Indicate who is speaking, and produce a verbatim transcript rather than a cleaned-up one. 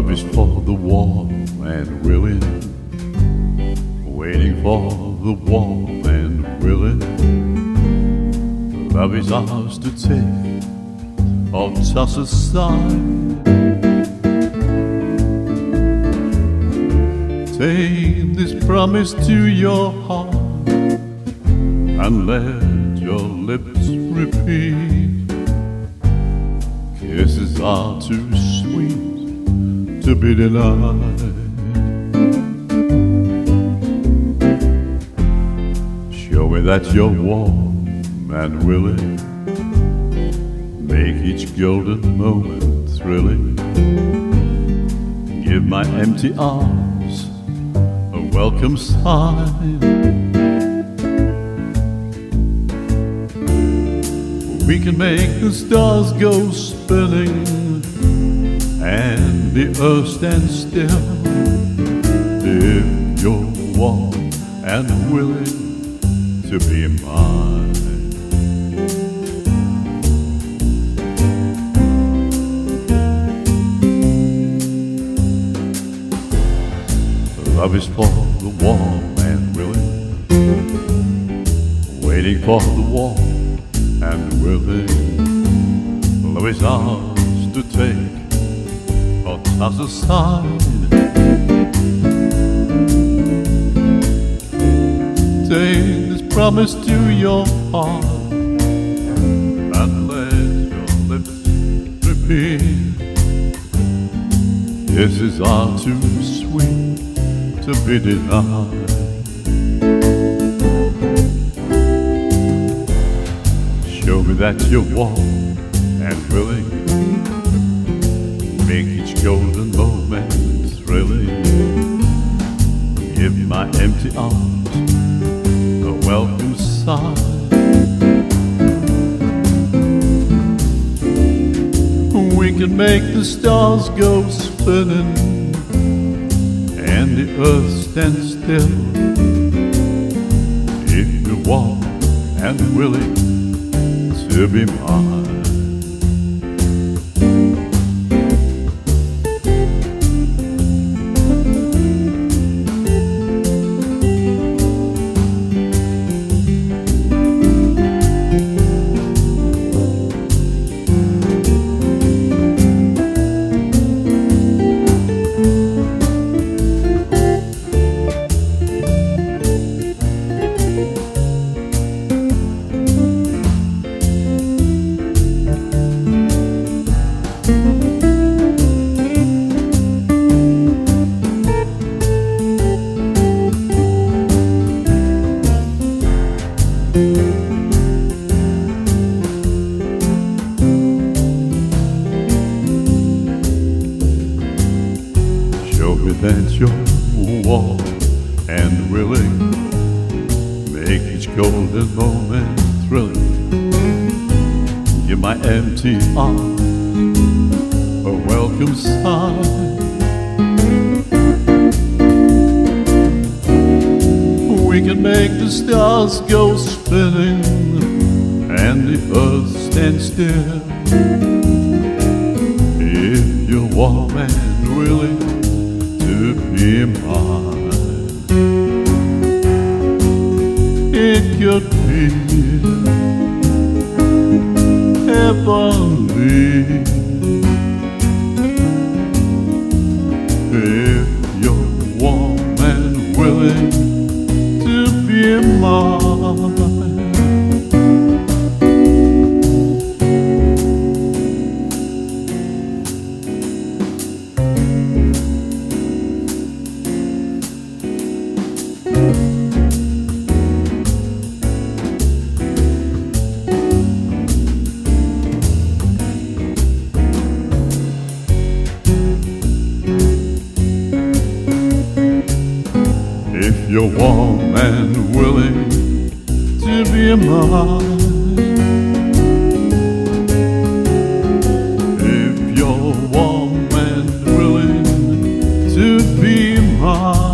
Speaker 1: Love is for the warm and willing, waiting for the warm and willing. Love is ours to take or toss aside. Take this promise to your heart and let your lips repeat. Kisses are too sweet to be denied. Show me that you're warm and willing. Make each golden moment thrilling. Give my empty arms a welcome sign. We can make the stars go spinning and the earth stand still if you're warm and willing to be mine. Love is for the warm and willing, waiting for the warm and willing. Love is ours to take or toss aside. Take this promise to your heart and let your lips repeat. Kisses are too sweet to be denied. Show me that you're warm and willing. Make each golden moment thrilling. Give my empty arms a welcome sign. We can make the stars go spinning and the earth stand still if you're warm and willing to be mine. Show me that you're warm and willing. Make each golden moment thrilling. Give my empty arms a welcome sign. We can make the stars go spinning and the earth stand still if you're warm and willing to be mine. It could be heavenly if you're warm and willing to be mine. If you're warm and willing to be mine. If you're warm and willing to be mine.